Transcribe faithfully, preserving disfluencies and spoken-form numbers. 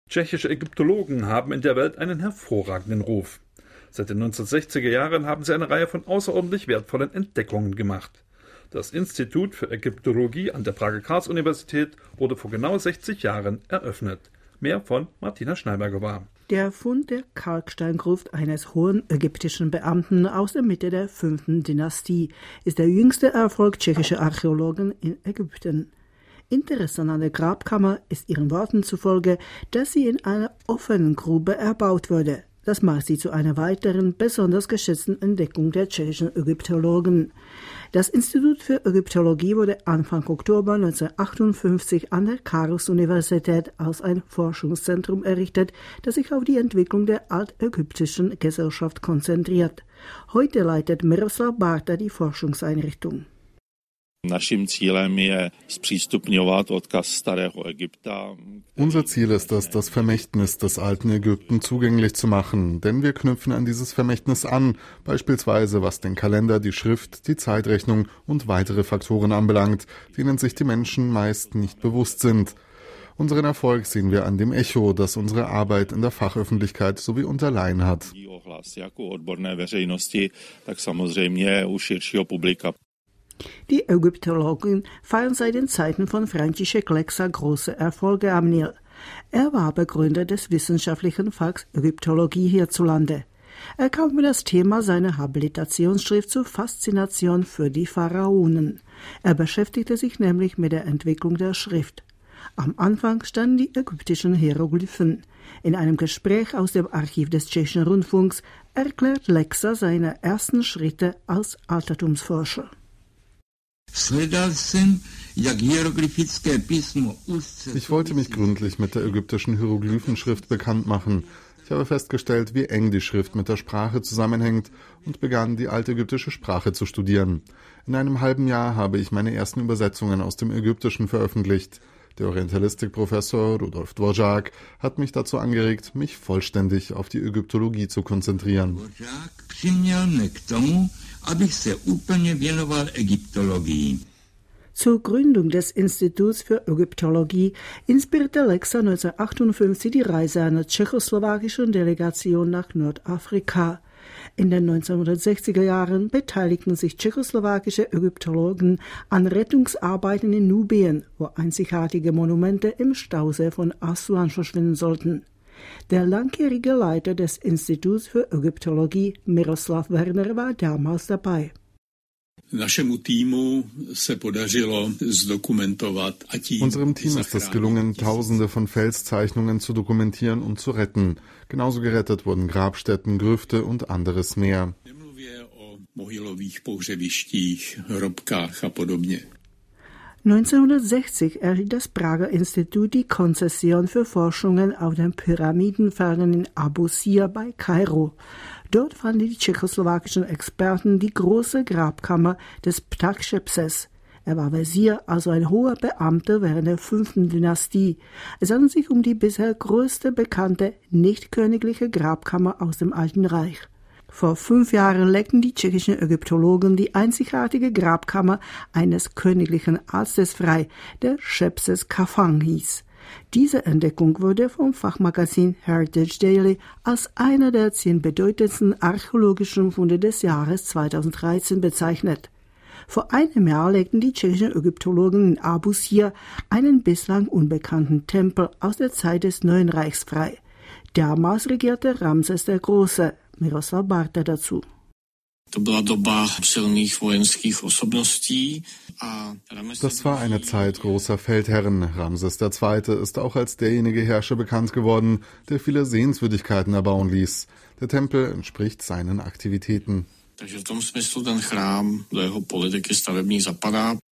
Tschechische Ägyptologen haben in der Welt einen hervorragenden Ruf. Seit den neunzehnhundertsechziger Jahren haben sie eine Reihe von außerordentlich wertvollen Entdeckungen gemacht. Das Institut für Ägyptologie an der Prager Karls-Universität wurde vor genau sechzig Jahren eröffnet. Mehr von Martina Schneiberger. Der Fund der Kalksteingruft eines hohen ägyptischen Beamten aus der Mitte der fünften Dynastie ist der jüngste Erfolg tschechischer Archäologen in Ägypten. Interessant an der Grabkammer ist ihren Worten zufolge, dass sie in einer offenen Grube erbaut wurde. Das macht sie zu einer weiteren, besonders geschätzten Entdeckung der tschechischen Ägyptologen. Das Institut für Ägyptologie wurde Anfang Oktober neunzehnhundertachtundfünfzig an der Karls-Universität als ein Forschungszentrum errichtet, das sich auf die Entwicklung der altägyptischen Gesellschaft konzentriert. Heute leitet Miroslav Barta die Forschungseinrichtung. Unser Ziel ist es, das Vermächtnis des alten Ägypten zugänglich zu machen, denn wir knüpfen an dieses Vermächtnis an, beispielsweise was den Kalender, die Schrift, die Zeitrechnung und weitere Faktoren anbelangt, denen sich die Menschen meist nicht bewusst sind. Unseren Erfolg sehen wir an dem Echo, das unsere Arbeit in der Fachöffentlichkeit sowie unter Laien hat. Die Ägyptologen feiern seit den Zeiten von František Lexa große Erfolge am Nil. Er war Begründer des wissenschaftlichen Fachs Ägyptologie hierzulande. Er kam für das Thema seiner Habilitationsschrift zur Faszination für die Pharaonen. Er beschäftigte sich nämlich mit der Entwicklung der Schrift. Am Anfang standen die ägyptischen Hieroglyphen. In einem Gespräch aus dem Archiv des Tschechischen Rundfunks erklärt Lexa seine ersten Schritte als Altertumsforscher. Ich wollte mich gründlich mit der ägyptischen Hieroglyphenschrift bekannt machen. Ich habe festgestellt, wie eng die Schrift mit der Sprache zusammenhängt und begann, die altägyptische Sprache zu studieren. In einem halben Jahr habe ich meine ersten Übersetzungen aus dem Ägyptischen veröffentlicht. Der Orientalistikprofessor Rudolf Dvořák hat mich dazu angeregt, mich vollständig auf die Ägyptologie zu konzentrieren. Zur Gründung des Instituts für Ägyptologie inspirierte Lexa neunzehnhundertachtundfünfzig die Reise einer tschechoslowakischen Delegation nach Nordafrika. In den neunzehnhundertsechziger Jahren beteiligten sich tschechoslowakische Ägyptologen an Rettungsarbeiten in Nubien, wo einzigartige Monumente im Stausee von Assuan verschwinden sollten. Der langjährige Leiter des Instituts für Ägyptologie, Miroslav Werner, war damals dabei. Unserem Team ist es gelungen, Tausende von Felszeichnungen zu dokumentieren und zu retten. Genauso gerettet wurden Grabstätten, Grüfte und anderes mehr. neunzehnhundertsechzig erhielt das Prager Institut die Konzession für Forschungen auf den Pyramidenfelsen in Abu Sir bei Kairo. Dort fanden die tschechoslowakischen Experten die große Grabkammer des Ptah-Schepses. Er war Wesir, also ein hoher Beamter während der fünften Dynastie. Es handelt sich um die bisher größte bekannte nicht-königliche Grabkammer aus dem Alten Reich. Vor fünf Jahren legten die tschechischen Ägyptologen die einzigartige Grabkammer eines königlichen Arztes frei, der Schepses Kafan hieß. Diese Entdeckung wurde vom Fachmagazin Heritage Daily als einer der zehn bedeutendsten archäologischen Funde des Jahres zweitausenddreizehn bezeichnet. Vor einem Jahr legten die tschechischen Ägyptologen in Abu Sir einen bislang unbekannten Tempel aus der Zeit des Neuen Reichs frei. Damals regierte Ramses der Große. Miroslav Barta dazu. Das war eine Zeit großer Feldherren. Ramses der Zweite ist auch als derjenige Herrscher bekannt geworden, der viele Sehenswürdigkeiten erbauen ließ. Der Tempel entspricht seinen Aktivitäten.